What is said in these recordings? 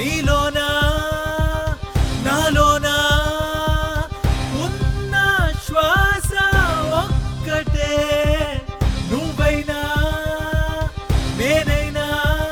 నీలోనా నాలోనా ఉన్న శ్వాస ఒక్కటే నువ్వైనా నేనైనా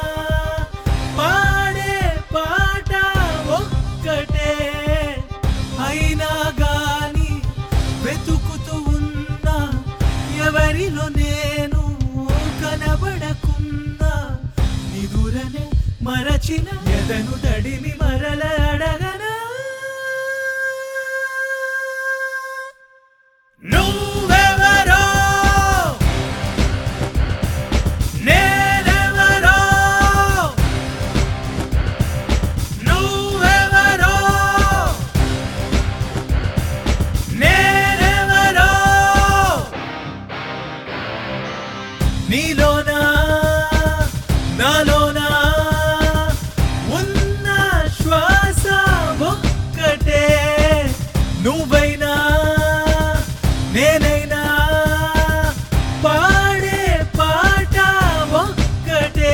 పాడే పాట ఒక్కటే అయినా గాని వెతుకుతూ ఉన్నా ఎవరిలో నేను కనబడకున్నా నిదురనే మరచిన ఎదను తడిమి మరల అడగనా నువ్వెవరో నేనెవరో నువ్వెవరో నేనెవరో నీలోనా నాలోనా ఉన్న శ్వాస ఒక్కటే నువ్వైనా నేనైనా పాడే పాట ఒక్కటే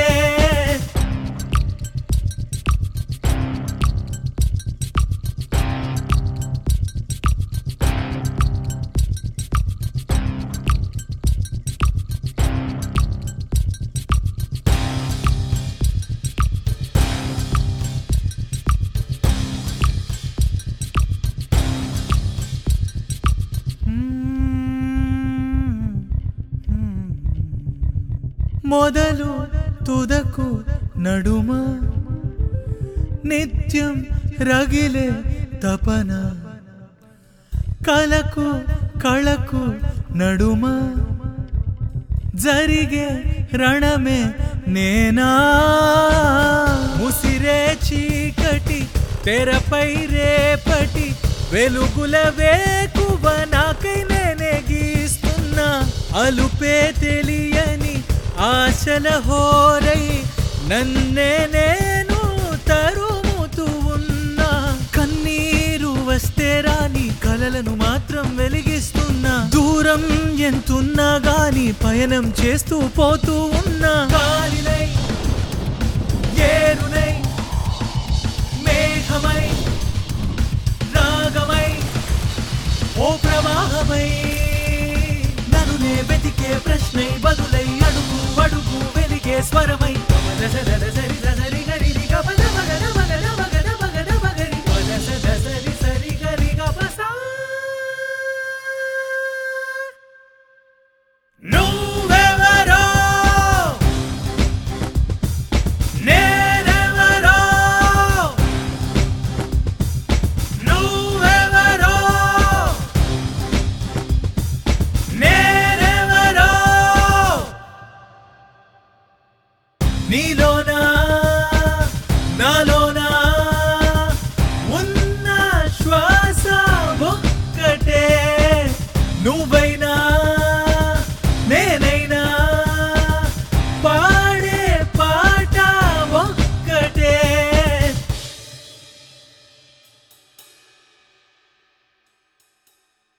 మొదలు తుదకు నడుమ నిత్యం రగిలే తపన కలకు కళకు నడుమ జరిగే రణమే నేనా ముసిరే చీకటి తెరపై రేపటి వెలుగుల వేకువ నాకై నేనే గీస్తున్నా అలుపే తెలియని ఆశల హోరై నన్నే నేను తరుముతూ ఉన్నా కన్నీరు వస్తే రాని కలలను మాత్రం వెలిగిస్తున్నా దూరం ఎంతున్నా గాని పయనం చేస్తూ పోతూ ఉన్నా గాలినై ఏరునై మేఘమై రాగమై ఓ ప్రవాహమై నన్ను నే వెతికే ప్రశ్నై బదులై అడుగు అడుగు వెలిగే స్వరమై సరి